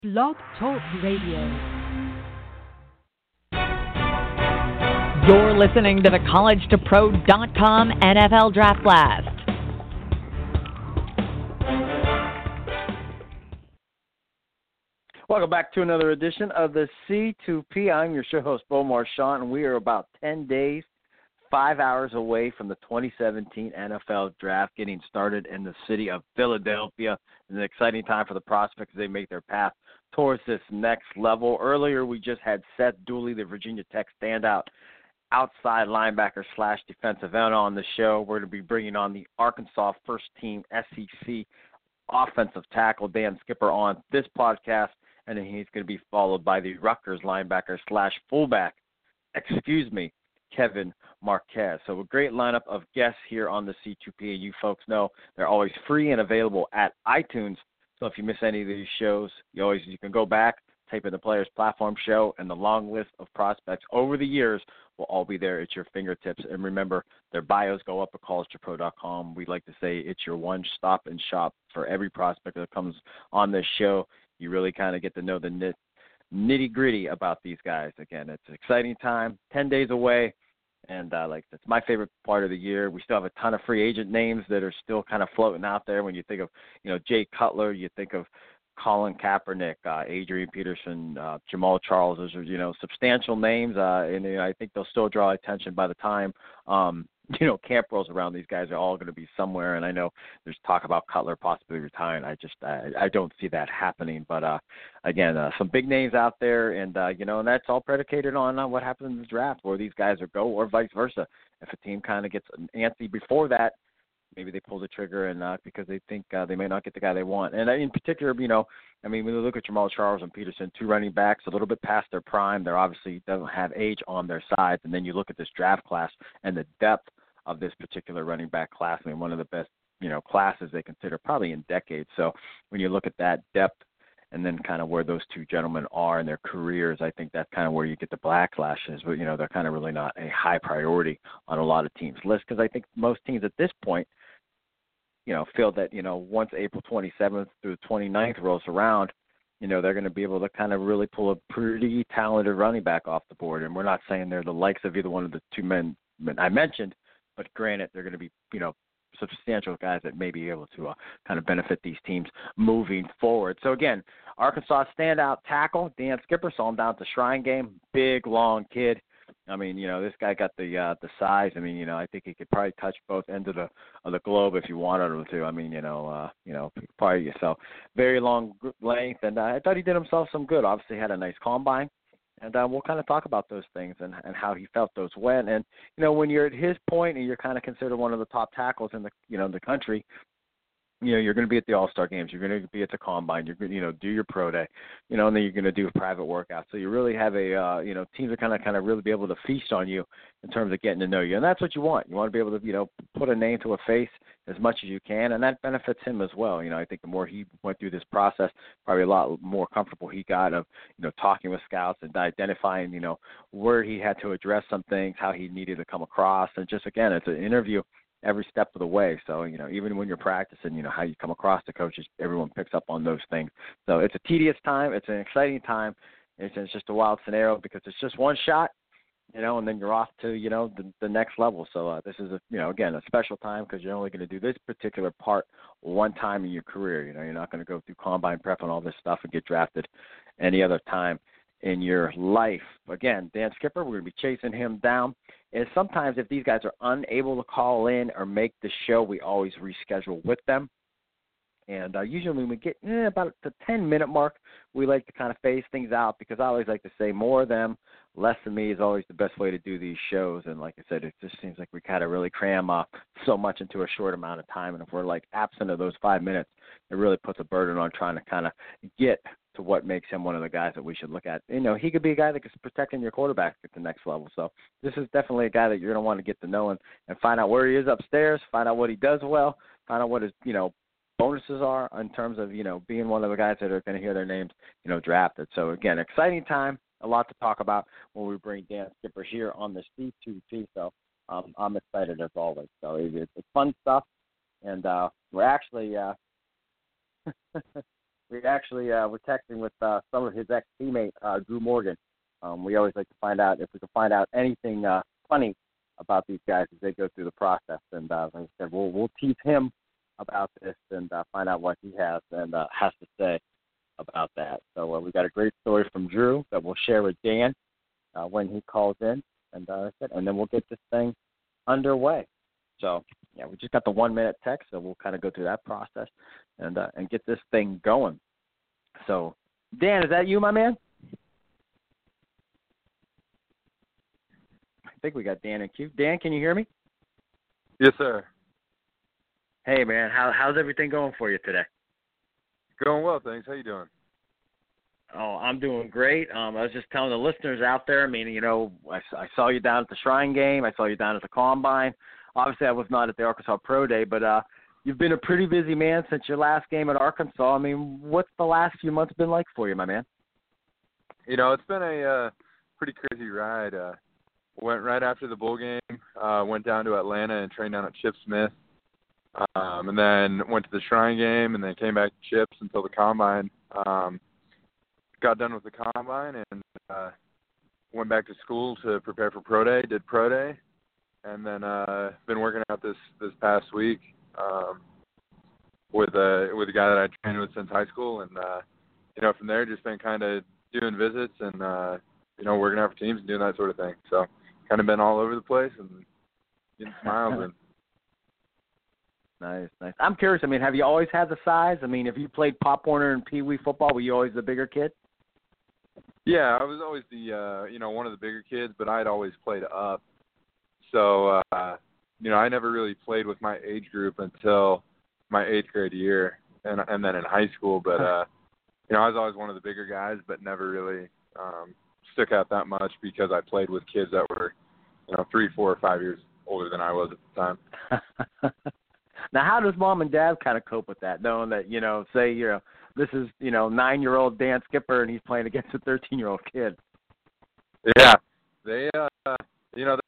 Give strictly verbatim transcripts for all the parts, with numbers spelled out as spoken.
Blog Talk Radio. You're listening to the college to pro dot com N F L Draft Blast. Welcome back to another edition of the C two P. I'm your show host, Bo Marchant, and we are about ten days, five hours away from the twenty seventeen N F L Draft getting started in the city of Philadelphia. It's an exciting time for the prospects as they make their path towards this next level. Earlier, we just had Seth Dooley, the Virginia Tech standout, outside linebacker slash defensive end on the show. We're going to be bringing on the Arkansas first-team S E C offensive tackle, Dan Skipper, on this podcast, and then he's going to be followed by the Rutgers linebacker slash fullback, excuse me, Kevin Marquez. So a great lineup of guests here on the C two P, and you folks know they're always free and available at iTunes. So if you miss any of these shows, you always you can go back, type in the Players Platform Show, and the long list of prospects over the years will all be there at your fingertips. And remember, their bios go up at college to pro dot com. We like to say it's your one stop and shop for every prospect that comes on this show. You really kind of get to know the nit, nitty-gritty about these guys. Again, it's an exciting time, ten days away. And uh, like that's my favorite part of the year. We still have a ton of free agent names that are still kind of floating out there. When you think of, you know, Jay Cutler, you think of Colin Kaepernick, uh, Adrian Peterson, uh, Jamal Charles. Those are, you know, substantial names, uh, and you know, I think they'll still draw attention by the time, um, you know, camp rolls around. These guys are all going to be somewhere, and I know there's talk about Cutler possibly retiring. I just I, I don't see that happening. But uh, again, uh, some big names out there, and uh, you know, and that's all predicated on uh, what happens in the draft, where these guys are go, or vice versa. If a team kind of gets antsy before that, maybe they pull the trigger and uh, because they think uh, they may not get the guy they want. And in particular, you know, I mean, when you look at Jamal Charles and Peterson, two running backs, a little bit past their prime. They're obviously don't have age on their sides. And then you look at this draft class and the depth of this particular running back class. I mean, one of the best, you know, classes they consider probably in decades. So when you look at that depth and then kind of where those two gentlemen are in their careers, I think that's kind of where you get the backlashes. But, you know, they're kind of really not a high priority on a lot of teams' lists, because I think most teams at this point, you know, feel that, you know, once April twenty-seventh through the twenty-ninth rolls around, you know, they're going to be able to kind of really pull a pretty talented running back off the board. And we're not saying they're the likes of either one of the two men I mentioned, but granted, they're going to be, you know, substantial guys that may be able to uh, kind of benefit these teams moving forward. So, again, Arkansas standout tackle, Dan Skipper, saw him down at the Shrine Game, big, long kid. I mean, you know, this guy got the uh, the size. I mean, you know, I think he could probably touch both ends of the of the globe if you wanted him to. I mean, you know, uh, you know, probably yourself. Very long length, and uh, I thought he did himself some good. Obviously, had a nice combine, and uh, we'll kind of talk about those things and, and how he felt those went. And you know, when you're at his point and you're kind of considered one of the top tackles in the you know the country, you know, you're going to be at the All-Star games. You're going to be at the Combine. You're going to, you know, do your pro day, you know, and then you're going to do a private workout. So you really have a, uh, you know, teams are kind of, kind of really be able to feast on you in terms of getting to know you. And that's what you want. You want to be able to, you know, put a name to a face as much as you can, and that benefits him as well. You know, I think the more he went through this process, probably a lot more comfortable he got of, you know, talking with scouts and identifying, you know, where he had to address some things, how he needed to come across. And just, again, it's an interview every step of the way. So, you know, even when you're practicing, you know, how you come across the coaches, everyone picks up on those things. So it's a tedious time. It's an exciting time. It's, it's just a wild scenario because it's just one shot, you know, and then you're off to, you know, the, the next level. So uh, this is, a, you know, again, a special time because you're only going to do this particular part one time in your career. You know, you're not going to go through combine prep and all this stuff and get drafted any other time in your life. Again, Dan Skipper, we're going to be chasing him down. And sometimes if these guys are unable to call in or make the show, we always reschedule with them. And uh, usually when we get eh, about the ten-minute mark, we like to kind of phase things out because I always like to say more of them, less of me is always the best way to do these shows. And like I said, it just seems like we kind of really cram uh, so much into a short amount of time. And if we're like absent of those five minutes, it really puts a burden on trying to kind of get to what makes him one of the guys that we should look at. You know, he could be a guy that is protecting your quarterback at the next level. So this is definitely a guy that you're going to want to get to know and, and find out where he is upstairs, find out what he does well, find out what his, you know, bonuses are in terms of, you know, being one of the guys that are going to hear their names, you know, drafted. So, again, exciting time, a lot to talk about when we bring Dan Skipper here on the C two P. So um, I'm excited as always. So it, it's fun stuff. And uh, we're actually uh, – we actually uh, were texting with uh, some of his ex-teammate, uh, Drew Morgan. Um, we always like to find out if we can find out anything uh, funny about these guys as they go through the process. And uh, like I said, we'll, we'll tease him about this and uh, find out what he has and uh, has to say about that. So uh, we got a great story from Drew that we'll share with Dan uh, when he calls in. And, uh, and then we'll get this thing underway. So, yeah, we just got the one-minute text, so we'll kind of go through that process and uh, and get this thing going. So, Dan, is that you, my man? I think we got Dan in queue. Dan, can you hear me? Yes, sir. Hey, man, how how's everything going for you today? Going well, thanks. How you doing? Oh, I'm doing great. Um, I was just telling the listeners out there, I mean, you know, I, I saw you down at the Shrine game. I saw you down at the Combine. Obviously, I was not at the Arkansas Pro Day, but uh, you've been a pretty busy man since your last game at Arkansas. I mean, what's the last few months been like for you, my man? You know, it's been a uh, pretty crazy ride. Uh, went right after the bowl game, uh, went down to Atlanta and trained down at Chip Smith, um, and then went to the Shrine game, and then came back to Chips until the Combine. Um, got done with the Combine and uh, went back to school to prepare for Pro Day, did Pro Day. And then uh, been working out this, this past week um, with a with a guy that I trained with since high school, and uh, you know from there just been kind of doing visits and uh, you know working out for teams and doing that sort of thing. So kind of been all over the place and getting smiles and. Nice, nice. I'm curious. I mean, have you always had the size? I mean, if you played Pop Warner and Pee Wee football, were you always the bigger kid? Yeah, I was always the uh, you know one of the bigger kids, but I'd always played up. So, uh, you know, I never really played with my age group until my eighth grade year and and then in high school. But, uh, you know, I was always one of the bigger guys, but never really um, stuck out that much because I played with kids that were, you know, three, four, or five years older than I was at the time. Now, how does mom and dad kind of cope with that, knowing that, you know, say, you know, this is, you know, nine-year-old Dan Skipper and he's playing against a thirteen-year-old kid? Yeah. They, uh, you know,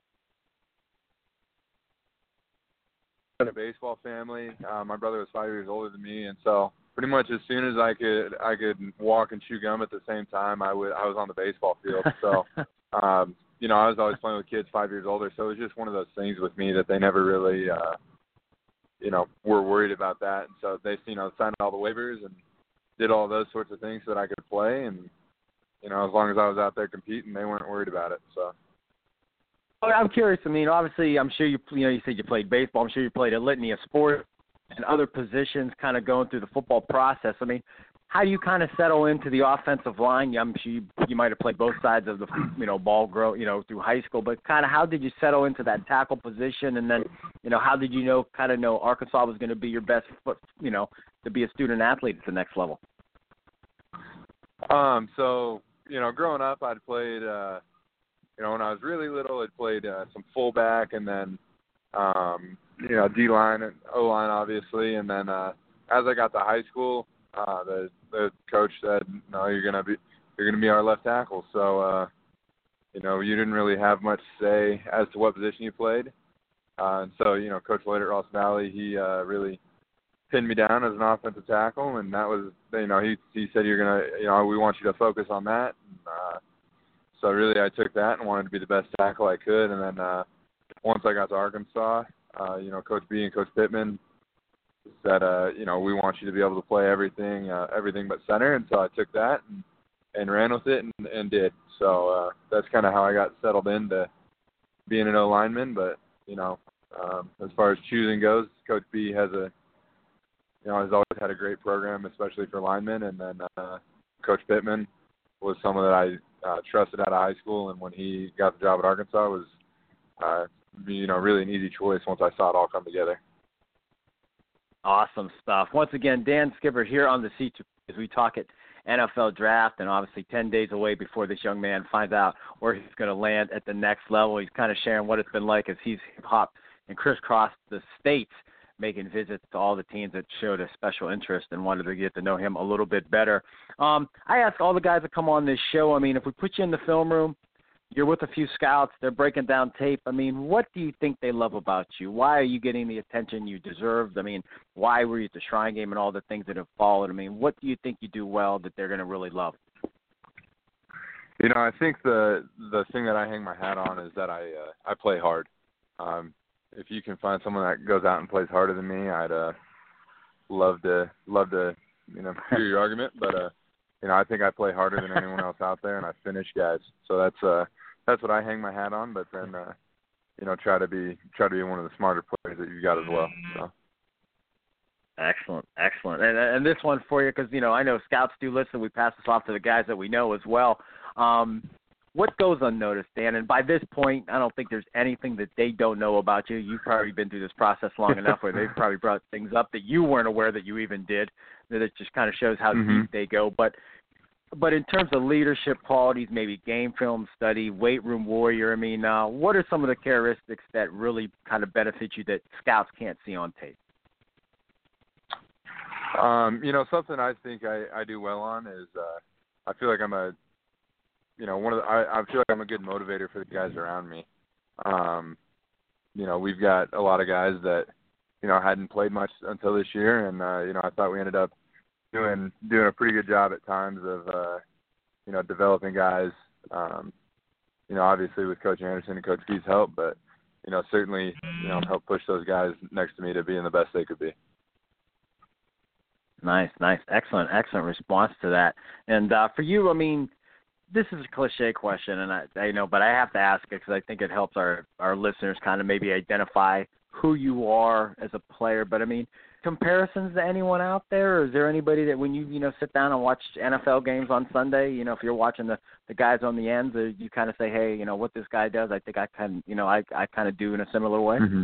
a baseball family. Uh, my brother was five years older than me, and so pretty much as soon as I could I could walk and chew gum at the same time, I would I was on the baseball field. So, um, you know, I was always playing with kids five years older. So it was just one of those things with me that they never really, uh, you know, were worried about that. And so they, you know, signed all the waivers and did all those sorts of things so that I could play. And you know, as long as I was out there competing, they weren't worried about it. So. I'm curious. I mean, obviously, I'm sure you you know you said you played baseball. I'm sure you played a litany of sports and other positions, kind of going through the football process. I mean, how do you kind of settle into the offensive line? I'm sure you, you might have played both sides of the you know ball grow you know through high school, but kind of how did you settle into that tackle position? And then you know how did you know kind of know Arkansas was going to be your best foot you know to be a student athlete at the next level? Um. So you know, growing up, I'd played. Uh, You know, when I was really little, I played uh, some fullback and then, um, you know, D-line and O-line, obviously. And then uh, as I got to high school, uh, the the coach said, "No, you're gonna be you're gonna be our left tackle." So, uh, you know, you didn't really have much say as to what position you played. Uh, and so, you know, Coach Lloyd at Ross Valley, he uh, really pinned me down as an offensive tackle, and that was, you know, he he said, "You're gonna, you know, we want you to focus on that." And, uh, So really I took that and wanted to be the best tackle I could. And then uh, once I got to Arkansas, uh, you know, Coach B and Coach Pittman said, uh, you know, we want you to be able to play everything, uh, everything but center. And so I took that and, and ran with it and, and did. So uh, that's kind of how I got settled into being an O-lineman. But, you know, um, as far as choosing goes, Coach B has a, you know, has always had a great program, especially for linemen. And then uh, Coach Pittman was someone that I uh, trusted out of high school, and when he got the job at Arkansas, it was, uh, you know, really an easy choice once I saw it all come together. Awesome stuff. Once again, Dan Skipper here on the C two as we talk at N F L Draft, and obviously ten days away before this young man finds out where he's going to land at the next level. He's kind of sharing what it's been like as he's hopped and crisscrossed the states, making visits to all the teams that showed a special interest and wanted to get to know him a little bit better. Um, I ask all the guys that come on this show, I mean, if we put you in the film room, you're with a few scouts. They're breaking down tape. I mean, what do you think they love about you? Why are you getting the attention you deserved? I mean, why were you at the Shrine Game and all the things that have followed? I mean, what do you think you do well that they're going to really love? You know, I think the the thing that I hang my hat on is that I uh, I play hard. Um, if you can find someone that goes out and plays harder than me, I'd uh, love to love to you know hear your argument. But uh, you know, I think I play harder than anyone else out there, and I finish guys. So that's uh that's what I hang my hat on. But then uh, you know, try to be try to be one of the smarter players that you got as well. So. Excellent, excellent. And and this one for you, because, you know, I know scouts do listen. We pass this off to the guys that we know as well. Um, what goes unnoticed, Dan? And by this point, I don't think there's anything that they don't know about you. You've probably been through this process long enough where they've probably brought things up that you weren't aware that you even did. That it just kind of shows how mm-hmm. deep they go. But but in terms of leadership qualities, maybe game film study, weight room warrior, I mean, uh, what are some of the characteristics that really kind of benefit you that scouts can't see on tape? Um, you know, something I think I, I do well on is uh, I feel like I'm a, you know, one of the, I, I feel like I'm a good motivator for the guys around me. Um, you know, we've got a lot of guys that, you know, hadn't played much until this year, and uh, you know, I thought we ended up doing doing a pretty good job at times of, uh, you know, developing guys. Um, you know, obviously with Coach Anderson and Coach Gee's help, but you know, certainly, you know, help push those guys next to me to being the best they could be. Nice, nice. Excellent, excellent response to that. And uh, for you, I mean, this is a cliche question, and I, I know, but I have to ask it because I think it helps our, our listeners kind of maybe identify who you are as a player. But, I mean, comparisons to anyone out there? Or is there anybody that when you, you know, sit down and watch N F L games on Sunday, you know, if you're watching the, the guys on the ends, or you kind of say, hey, you know, what this guy does, I think I can, you know, I, I kind of do in a similar way? Mm-hmm.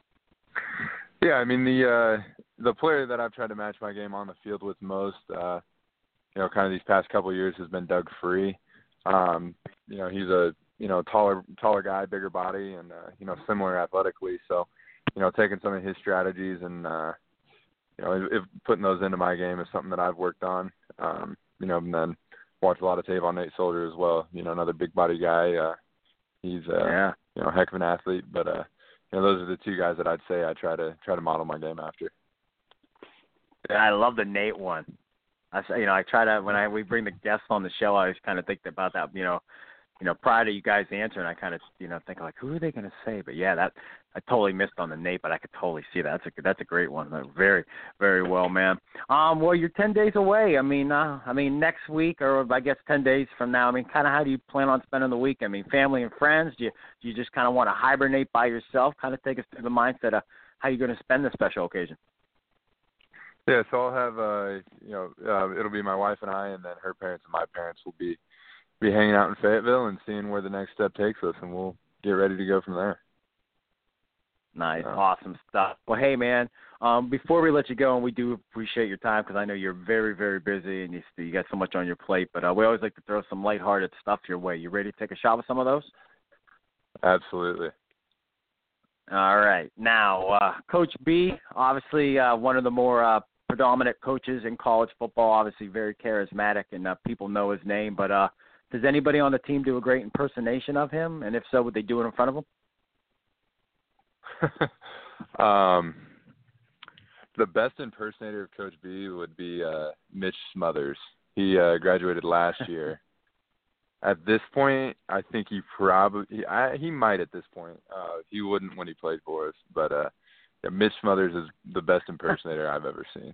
Yeah, I mean, the uh, the player that I've tried to match my game on the field with most, uh, you know, kind of these past couple of years has been Doug Free. Um, you know, he's a, you know, taller taller guy, bigger body, and, uh, you know, similar athletically. So, you know, taking some of his strategies and, uh, you know, if, if putting those into my game is something that I've worked on. Um, you know, and then watched a lot of tape on Nate Soldier as well. You know, another big body guy. Uh, he's, uh, yeah. you know, a heck of an athlete, but, uh, you know, those are the two guys that I'd say I try to try to model my game after. Yeah, I love the Nate one. I say, you know, I try to when I we bring the guests on the show, I always kind of think about that. You know, you know, prior to you guys answering, I kind of you know think like, who are they going to say? But yeah, that I totally missed on the Nate, but I could totally see that. That's a that's a great one. Very very well, man. Um, well, you're ten days away. I mean, uh, I mean next week or I guess ten days from now. I mean, kind of how do you plan on spending the week? I mean, family and friends. Do you do you just kind of want to hibernate by yourself? Kind of take us through the mindset of how you're going to spend this special occasion. Yeah, so I'll have, uh, you know, uh, it'll be my wife and I, and then her parents and my parents will be, be hanging out in Fayetteville and seeing where the next step takes us, and we'll get ready to go from there. Nice, uh, awesome stuff. Well, hey, man, um, before we let you go, and we do appreciate your time because I know you're very, very busy and you, you got so much on your plate, but uh, we always like to throw some lighthearted stuff your way. You ready to take a shot with some of those? Absolutely. All right. Now, uh, Coach B, obviously uh, one of the more uh, predominant coaches in college football, obviously very charismatic, and uh, people know his name. But uh, does anybody on the team do a great impersonation of him? And if so, would they do it in front of him? um, the best impersonator of Coach B would be uh, Mitch Smothers. He uh, graduated last year. At this point, I think he probably he, I, he might at this point. Uh, he wouldn't when he played for us, but uh, yeah, Mitch Smothers is the best impersonator I've ever seen.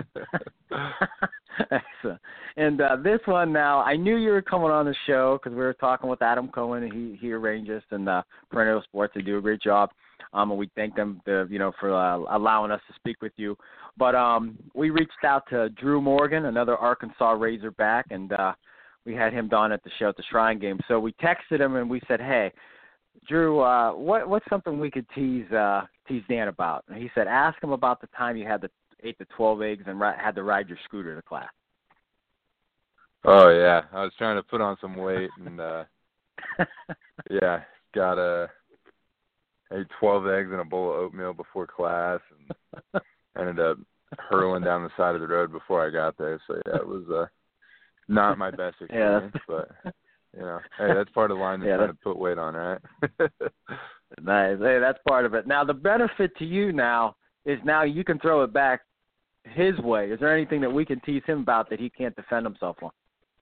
Excellent. And uh, this one now, I knew you were coming on the show because we were talking with Adam Cohen, and he he arranged us, and uh, Perennial Sports. They do a great job, um, and we thank them, to, you know, for uh, allowing us to speak with you. But um, we reached out to Drew Morgan, another Arkansas Razorback, and uh, we had him down at the show at the Shrine Game. So we texted him and we said, hey, Drew, uh, what, what's something we could tease uh, tease Dan about? And he said, ask him about the time you had the ate the twelve eggs and ri- had to ride your scooter to class. Oh, yeah. I was trying to put on some weight and, uh, yeah, got a ate twelve eggs and a bowl of oatmeal before class and ended up hurling down the side of the road before I got there. So, yeah, it was uh, – not my best experience, yeah, but You know, hey, that's part of the line that's yeah, trying to put weight on, right? Nice. Hey, that's part of it. Now, the benefit to you now is now you can throw it back his way. Is there anything that we can tease him about that he can't defend himself on?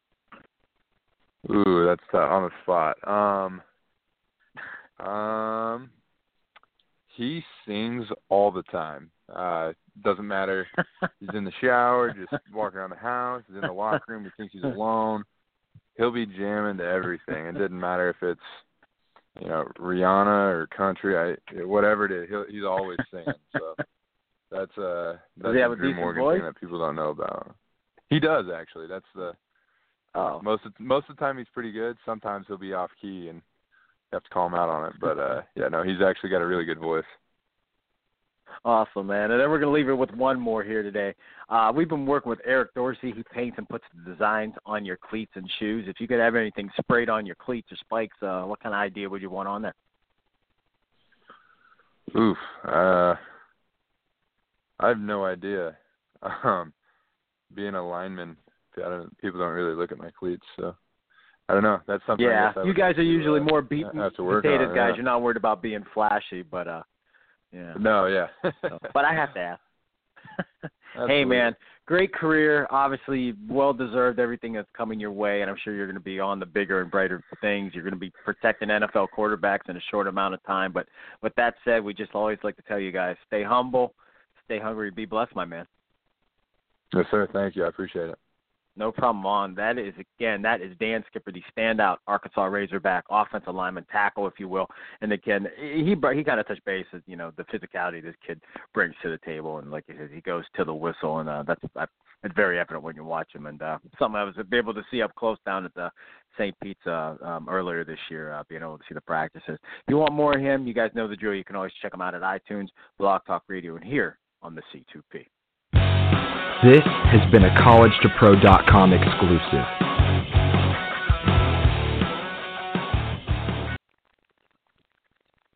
Ooh, that's uh, on the spot. Um, um, he sings all the time. Uh, doesn't matter. He's in the shower, just walking around the house. He's in the locker room. He thinks he's alone. He'll be jamming to everything. It doesn't matter if it's, you know, Rihanna or country, I, whatever it is. He'll, he's always singing. So that's uh, that's a a Drew Morgan voice? thing that people don't know about. He does actually. That's the oh. most of, most of the time he's pretty good. Sometimes he'll be off key and you have to call him out on it. But uh, yeah, no, he's actually got a really good voice. Awesome, man. And then we're going to leave it with one more here today. Uh, we've been working with Eric Dorsey. He paints and puts the designs on your cleats and shoes. If you could have anything sprayed on your cleats or spikes, uh, what kind of idea would you want on there? Oof. Uh, I have no idea. Um, being a lineman, I don't, people don't really look at my cleats, so I don't know. That's something. Yeah, I guess I you guys are usually to, more beaten, have to work potatoes on, guys. yeah. You're not worried about being flashy, but uh, yeah. No, yeah. so, but I have to ask. Hey, man, great career. Obviously, well-deserved everything that's coming your way, and I'm sure you're going to be on the bigger and brighter things. You're going to be protecting N F L quarterbacks in a short amount of time. But with that said, we just always like to tell you guys, stay humble, stay hungry, be blessed, my man. Yes, sir. Thank you. I appreciate it. No problem on. That is, again, that is Dan Skipper, the standout Arkansas Razorback offensive lineman, tackle, if you will. And again, he he kind of touched base with, you know, the physicality this kid brings to the table. And like you said, he goes to the whistle, and uh, that's it's very evident when you watch him. And uh, something I was able to see up close down at the Saint Pete's uh, um, earlier this year, uh, being able to see the practices. If you want more of him, you guys know the drill. You can always check him out at iTunes, Blog Talk Radio, and here on the C two P. This has been a college to pro dot com exclusive.